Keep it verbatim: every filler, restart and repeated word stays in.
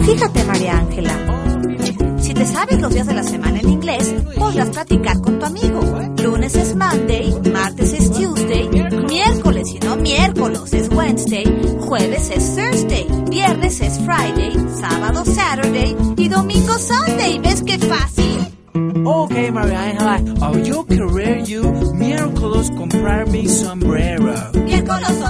Fíjate, María Ángela, si te sabes los días de la semana en inglés, podrás platicar con tu amigo. Lunes es Monday, martes es Tuesday, miércoles y no miércoles es Wednesday, jueves es Thursday, viernes es Friday, sábado Saturday y domingo Sunday. ¿Ves qué fácil? Okay, María Ángela, oh, yo querer you miércoles comprar mi sombrero. Miércoles